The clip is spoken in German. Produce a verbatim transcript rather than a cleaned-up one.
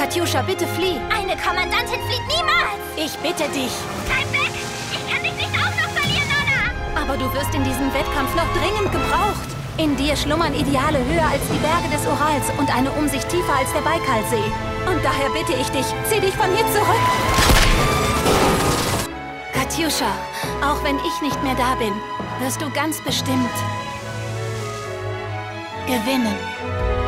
Katjuscha, bitte flieh. Eine Kommandantin flieht niemals! Ich bitte dich. Bleib weg! Ich kann dich nicht auch noch verlieren, Nonna! Aber du wirst in diesem Wettkampf noch dringend gebraucht. In dir schlummern Ideale höher als die Berge des Urals und eine Umsicht tiefer als der Baikalsee. Und daher bitte ich dich, zieh dich von hier zurück. Katjuscha, auch wenn ich nicht mehr da bin, wirst du ganz bestimmt gewinnen.